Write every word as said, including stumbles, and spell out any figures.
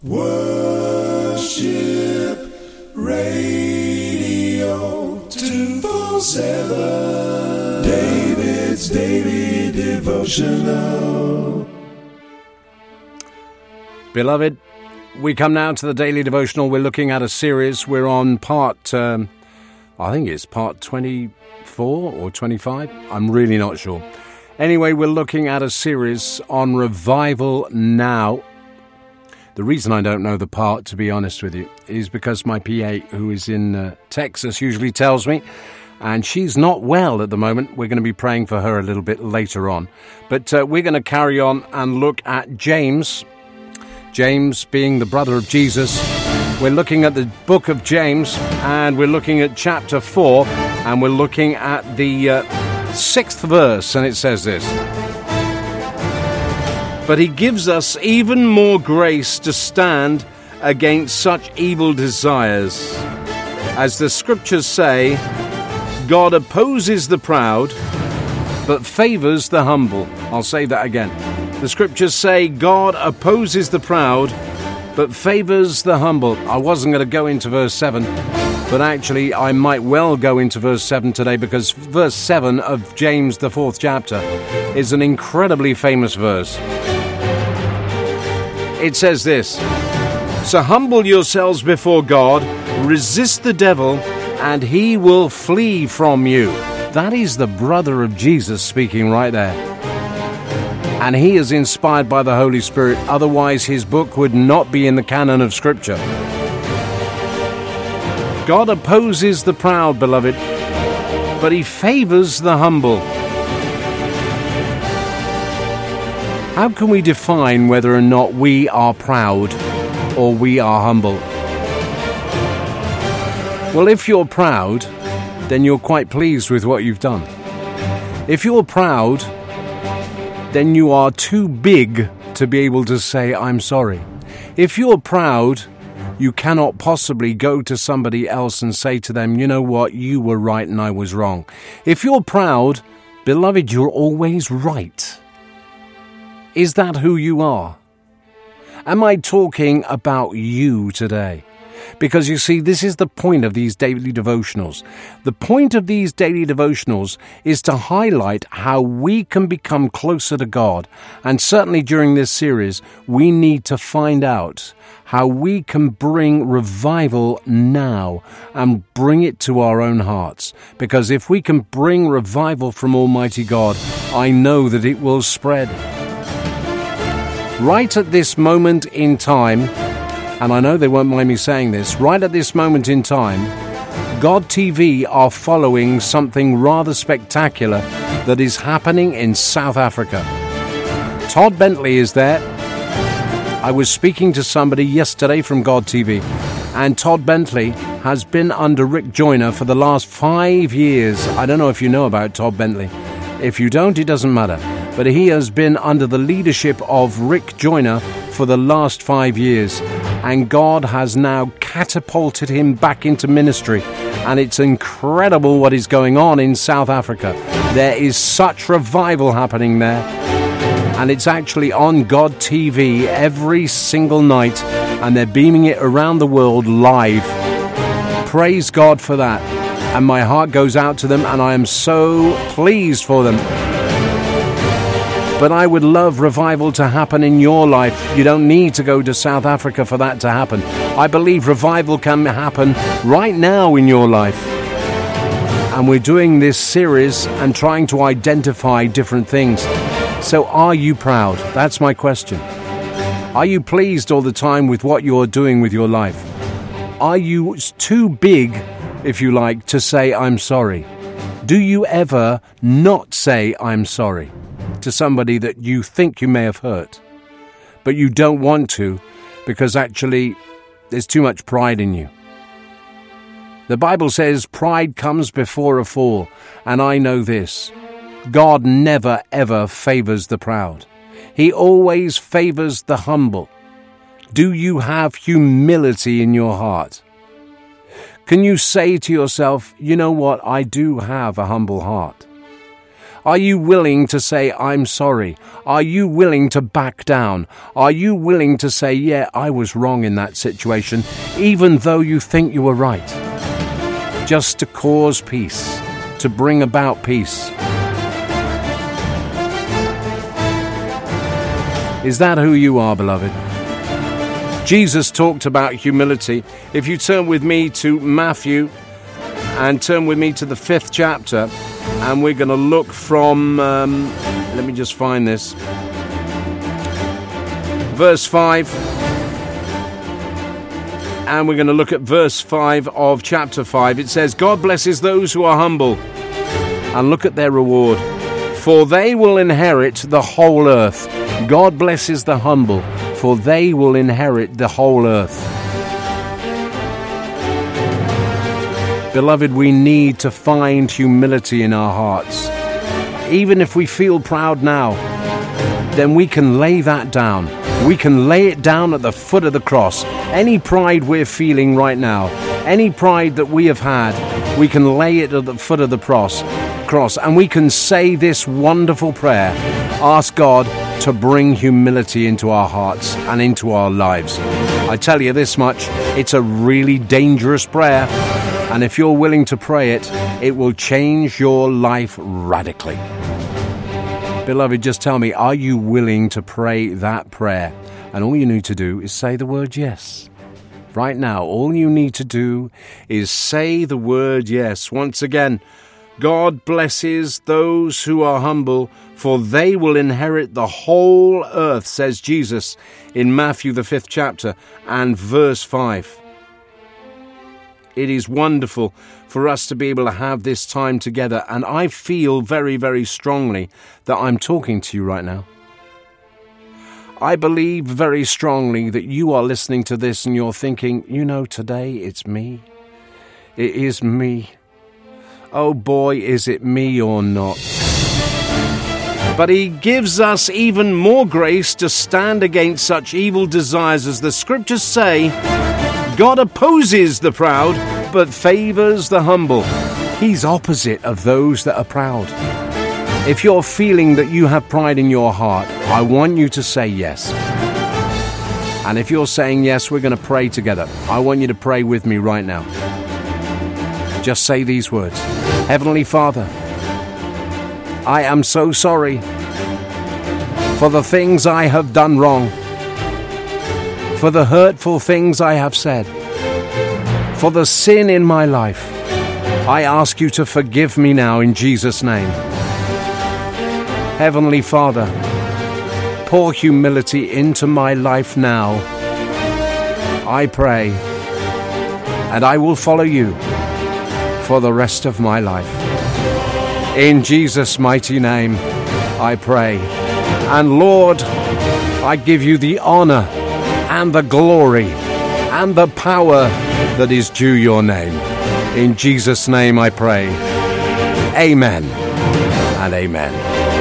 Worship Radio two forty-seven, David's Daily Devotional. Beloved, we come now to the Daily Devotional. We're looking at a series. We're on part, um, I think it's part twenty-four or twenty-five. I'm really not sure. Anyway, we're looking at a series on revival now. The reason I don't know the part, to be honest with you, is because my P A, who is in uh, Texas, usually tells me, and she's not well at the moment. We're going to be praying for her a little bit later on. But uh, we're going to carry on and look at James, James being the brother of Jesus. We're looking at the book of James, and we're looking at chapter four, and we're looking at the uh, sixth verse, and it says this: "But he gives us even more grace to stand against such evil desires. As the scriptures say, God opposes the proud, but favors the humble." I'll say that again. The scriptures say God opposes the proud, but favors the humble. I wasn't going to go into verse seven, but actually I might well go into verse seven today, because verse seven of James, the fourth chapter, is an incredibly famous verse. It says this: "So humble yourselves before God, resist the devil, and he will flee from you." That is the brother of Jesus speaking right there. And he is inspired by the Holy Spirit, otherwise his book would not be in the canon of Scripture. God opposes the proud, beloved, but he favors the humble. How can we define whether or not we are proud or we are humble? Well, if you're proud, then you're quite pleased with what you've done. If you're proud, then you are too big to be able to say, "I'm sorry." If you're proud, you cannot possibly go to somebody else and say to them, "You know what, you were right and I was wrong." If you're proud, beloved, you're always right. Is that who you are? Am I talking about you today? Because you see, this is the point of these daily devotionals. The point of these daily devotionals is to highlight how we can become closer to God. And certainly during this series, we need to find out how we can bring revival now and bring it to our own hearts. Because if we can bring revival from Almighty God, I know that it will spread. Right at this moment in time, and I know they won't mind me saying this, right at this moment in time, God T V are following something rather spectacular that is happening in South Africa. Todd Bentley is there. I was speaking to somebody yesterday from God T V, and Todd Bentley has been under Rick Joyner for the last five years. I don't know if you know about Todd Bentley. If you don't, it doesn't matter. But he has been under the leadership of Rick Joyner for the last five years. And God has now catapulted him back into ministry. And it's incredible what is going on in South Africa. There is such revival happening there. And it's actually on God T V every single night. And they're beaming it around the world live. Praise God for that. And my heart goes out to them, and I am so pleased for them. But I would love revival to happen in your life. You don't need to go to South Africa for that to happen. I believe revival can happen right now in your life. And we're doing this series and trying to identify different things. So are you proud? That's my question. Are you pleased all the time with what you're doing with your life? Are you too big, if you like, to say, "I'm sorry"? Do you ever not say, "I'm sorry" to somebody that you think you may have hurt, but you don't want to because actually there's too much pride in you? The Bible says pride comes before a fall, and I know this: God never ever favors the proud. He always favors the humble. Do you have humility in your heart? Can you say to yourself, "You know what, I do have a humble heart. Are you willing to say, I'm sorry? Are you willing to back down? Are you willing to say, yeah, I was wrong in that situation, even though you think you were right? Just to cause peace, to bring about peace. Is that who you are, beloved? Jesus talked about humility. If you turn with me to Matthew and turn with me to the fifth chapter, and we're going to look from, um, let me just find this, verse five, and we're going to look at verse five of chapter five. It says, God blesses those who are humble, and look at their reward, for they will inherit the whole earth. God blesses the humble, for they will inherit the whole earth. Beloved, we need to find humility in our hearts. Even if we feel proud now, then we can lay that down. We can lay it down at the foot of the cross. Any pride we're feeling right now, any pride that we have had, we can lay it at the foot of the cross, cross, and we can say this wonderful prayer. Ask God to bring humility into our hearts and into our lives. I tell you this much, it's a really dangerous prayer. And if you're willing to pray it, it will change your life radically. Beloved, just tell me, are you willing to pray that prayer? And all you need to do is say the word yes. Right now, all you need to do is say the word yes. Once again, God blesses those who are humble, for they will inherit the whole earth, says Jesus in Matthew, the fifth chapter, and verse five. It is wonderful for us to be able to have this time together, and I feel very, very strongly that I'm talking to you right now. I believe very strongly that you are listening to this and you're thinking, you know, today it's me. It is me. Oh boy, is it me or not? But he gives us even more grace to stand against such evil desires, as the scriptures say, God opposes the proud, but favors the humble. He's opposite of those that are proud. If you're feeling that you have pride in your heart, I want you to say yes. And if you're saying yes, we're going to pray together. I want you to pray with me right now. Just say these words. Heavenly Father, I am so sorry for the things I have done wrong, for the hurtful things I have said, for the sin in my life. I ask you to forgive me now in Jesus' name. Heavenly Father, pour humility into my life now. I pray, and I will follow you for the rest of my life. In Jesus' mighty name, I pray. And Lord, I give you the honor and the glory and the power that is due your name. In Jesus' name I pray. Amen and amen.